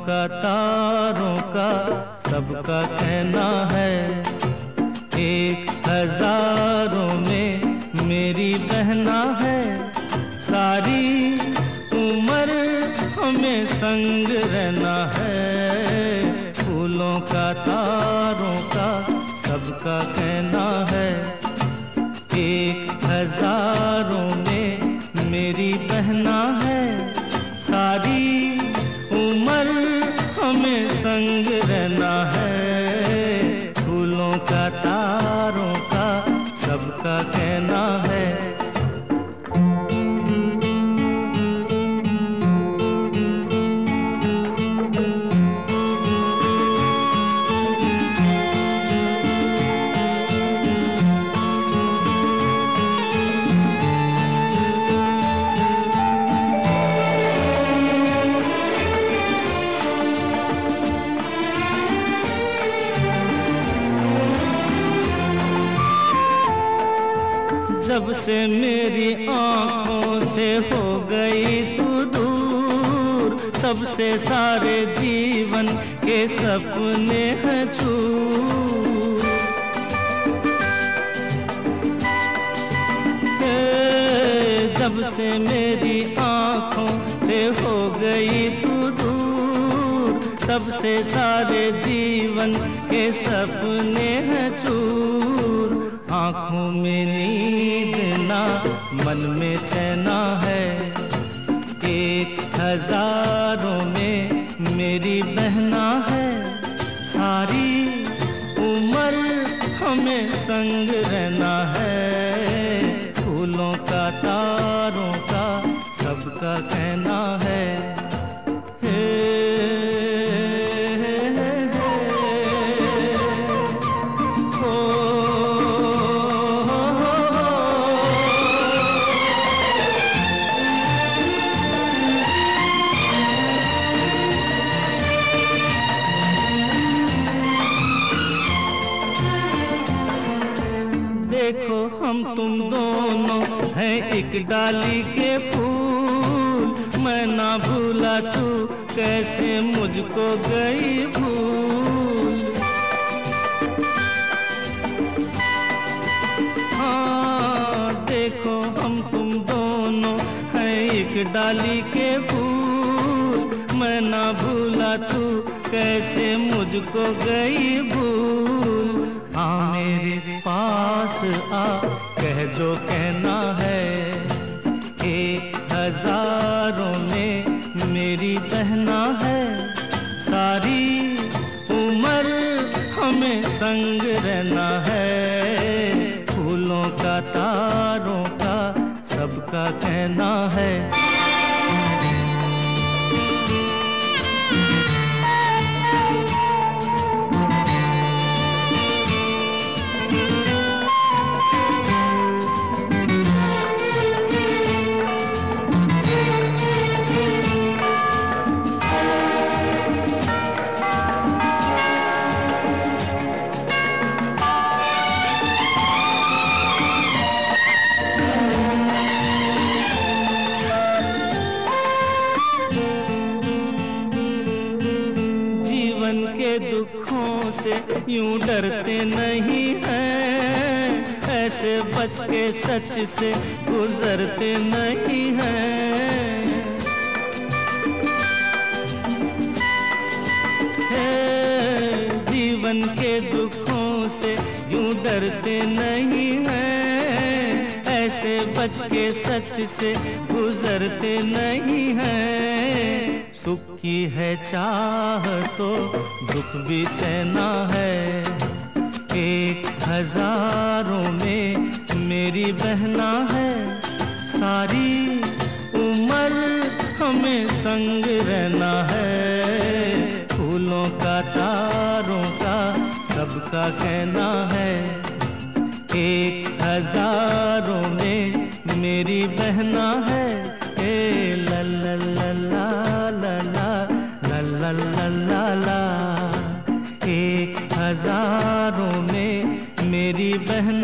का तारों का सबका कहना है, एक हजारों में मेरी बहना है। सारी उम्र हमें संग रहना है, फूलों का तारों का सबका कहना है, एक हजारों में मेरी बहना है। सारी उम्र हमें संग रहना है, फूलों का तारों का सबका कहना है। जब से मेरी आँखों से हो गई तू दूर, तब से सारे जीवन के सपने हैं चूर। जब से मेरी आँखों से हो गई तू दूर, तब से सारे जीवन के सपने हैं चूर। आँखों में नींद ना मन में चैना है, एक हजारों में मेरी बहना है। सारी उम्र हमें संग रहना है, फूलों का तारों का सबका कहना है। देखो हम तुम दोनों हैं एक डाली के फूल, मैं ना भूला तू कैसे मुझको गई भूल। हाँ देखो हम तुम दोनों हैं एक डाली के फूल, मैं ना भूला तू कैसे मुझको गई भूल। हाँ मेरे पास आ कह जो कहना है, एक हजारों में मेरी बहना है। सारी उम्र हमें संग रहना है, फूलों का तारों का सबका कहना है। के दुखों से यूं डरते नहीं हैं, ऐसे बच के सच से गुजरते नहीं हैं। जीवन के दुखों से यूं डरते नहीं हैं, ऐसे बच के सच से गुजरते नहीं हैं। सुख की है चाह तो दुख भी सहना है, एक हजारों में मेरी बहना है। सारी उम्र हमें संग रहना है, फूलों का तारों का सबका कहना है, एक हजारों में मेरी बहना है। ला ला ला ला ला ला ला ला ला ला, एक हजारों में मेरी बहना